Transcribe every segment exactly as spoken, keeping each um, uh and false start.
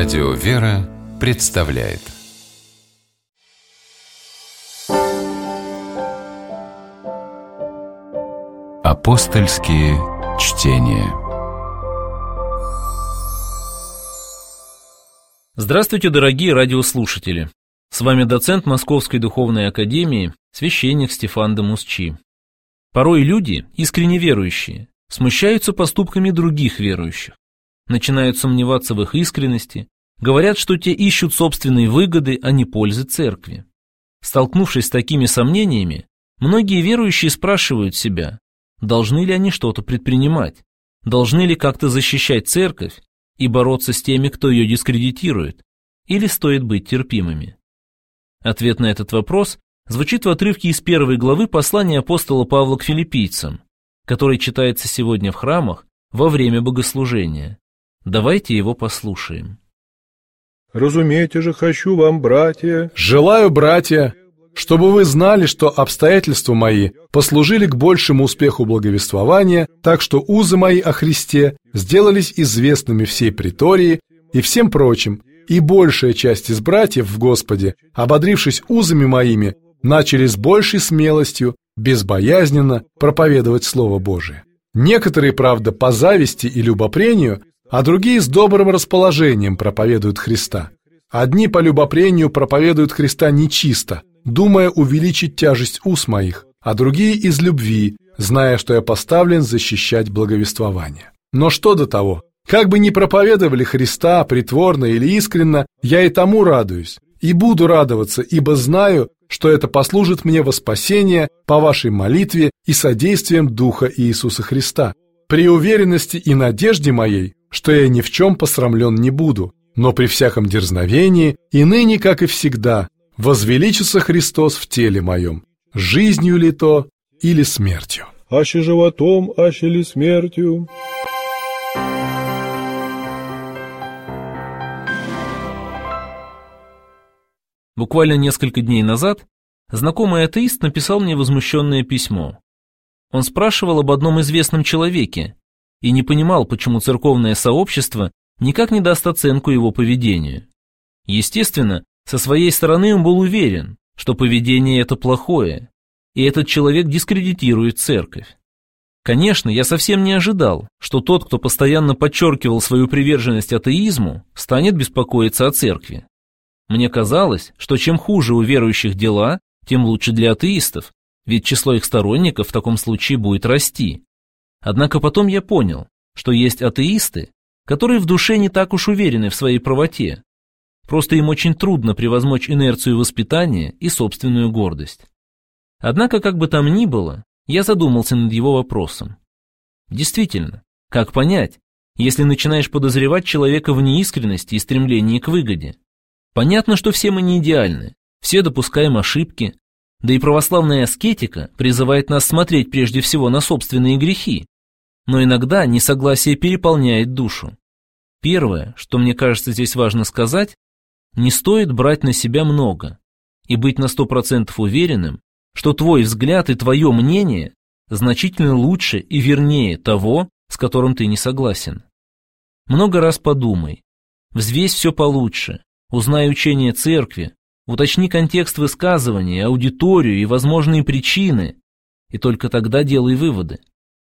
Радио «Вера» представляет Апостольские чтения. Здравствуйте, дорогие радиослушатели! С вами доцент Московской Духовной Академии, священник Стефан де Мусчи. Порой люди, искренне верующие, смущаются поступками других верующих, начинают сомневаться в их искренности, говорят, что те ищут собственной выгоды, а не пользы церкви. Столкнувшись с такими сомнениями, многие верующие спрашивают себя, должны ли они что-то предпринимать, должны ли как-то защищать церковь и бороться с теми, кто ее дискредитирует, или стоит быть терпимыми. Ответ на этот вопрос звучит в отрывке из первой главы послания апостола Павла к филиппийцам, который читается сегодня в храмах во время богослужения. Давайте его послушаем. «Разумейте же, хочу вам, братья...» «Желаю, братья, чтобы вы знали, что обстоятельства мои послужили к большему успеху благовествования, так что узы мои о Христе сделались известными всей притории и всем прочим, и большая часть из братьев в Господе, ободрившись узами моими, начали с большей смелостью, безбоязненно проповедовать Слово Божие. Некоторые, правда, по зависти и любопрению, а другие с добрым расположением проповедуют Христа. Одни по любопрению проповедуют Христа нечисто, думая увеличить тяжесть уз моих, а другие из любви, зная, что я поставлен защищать благовествование. Но что до того? Как бы ни проповедовали Христа притворно или искренно, я и тому радуюсь, и буду радоваться, ибо знаю, что это послужит мне во спасение по вашей молитве и содействием Духа Иисуса Христа, при уверенности и надежде моей, что я ни в чем посрамлен не буду, но при всяком дерзновении, и ныне, как и всегда, возвеличится Христос в теле моем, жизнью ли то или смертью. Аще животом, аще ли смертью». Буквально несколько дней назад знакомый атеист написал мне возмущенное письмо. Он спрашивал об одном известном человеке и не понимал, почему церковное сообщество никак не даст оценку его поведению. Естественно, со своей стороны он был уверен, что поведение это плохое, и этот человек дискредитирует церковь. Конечно, я совсем не ожидал, что тот, кто постоянно подчеркивал свою приверженность атеизму, станет беспокоиться о церкви. Мне казалось, что чем хуже у верующих дела, тем лучше для атеистов, ведь число их сторонников в таком случае будет расти. Однако потом я понял, что есть атеисты, которые в душе не так уж уверены в своей правоте. Просто им очень трудно превозмочь инерцию воспитания и собственную гордость. Однако, как бы там ни было, я задумался над его вопросом. Действительно, как понять, если начинаешь подозревать человека в неискренности и стремлении к выгоде? Понятно, что все мы не идеальны, все допускаем ошибки, да и православная аскетика призывает нас смотреть прежде всего на собственные грехи. Но иногда несогласие переполняет душу. Первое, что мне кажется здесь важно сказать, не стоит брать на себя много и быть на сто процентов уверенным, что твой взгляд и твое мнение значительно лучше и вернее того, с которым ты не согласен. Много раз подумай, взвесь все получше, узнай учение церкви, уточни контекст высказывания, аудиторию и возможные причины, и только тогда делай выводы.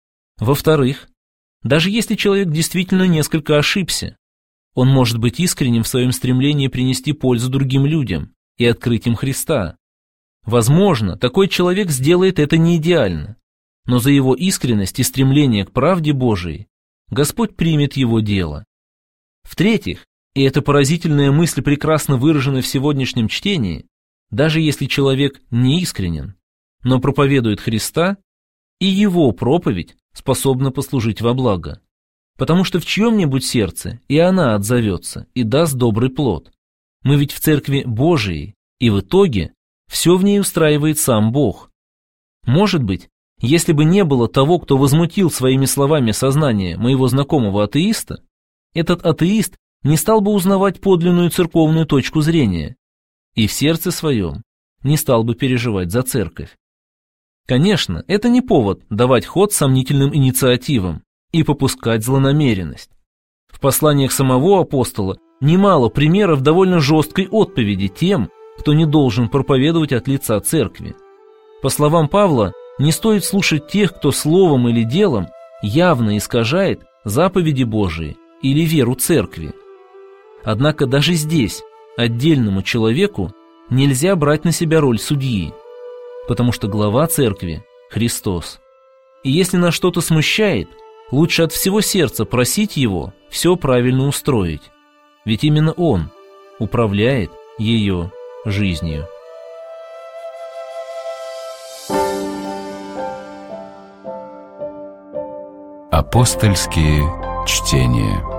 Во-вторых, даже если человек действительно несколько ошибся, он может быть искренним в своем стремлении принести пользу другим людям и открыть им Христа. Возможно, такой человек сделает это не идеально, но за его искренность и стремление к правде Божией Господь примет его дело. В-третьих, и эта поразительная мысль прекрасно выражена в сегодняшнем чтении, даже если человек не искренен, но проповедует Христа, и его проповедь способна послужить во благо, потому что в чьем-нибудь сердце и она отзовется и даст добрый плод. Мы ведь в церкви Божией, и в итоге все в ней устраивает сам Бог. Может быть, если бы не было того, кто возмутил своими словами сознание моего знакомого атеиста, этот атеист не стал бы узнавать подлинную церковную точку зрения и в сердце своем не стал бы переживать за церковь. Конечно, это не повод давать ход сомнительным инициативам и попускать злонамеренность. В посланиях самого апостола немало примеров довольно жесткой отповеди тем, кто не должен проповедовать от лица церкви. По словам Павла, не стоит слушать тех, кто словом или делом явно искажает заповеди Божии или веру церкви. Однако даже здесь отдельному человеку нельзя брать на себя роль судьи, потому что глава церкви – Христос. И если нас что-то смущает, лучше от всего сердца просить Его все правильно устроить, ведь именно Он управляет ее жизнью. Апостольские чтения.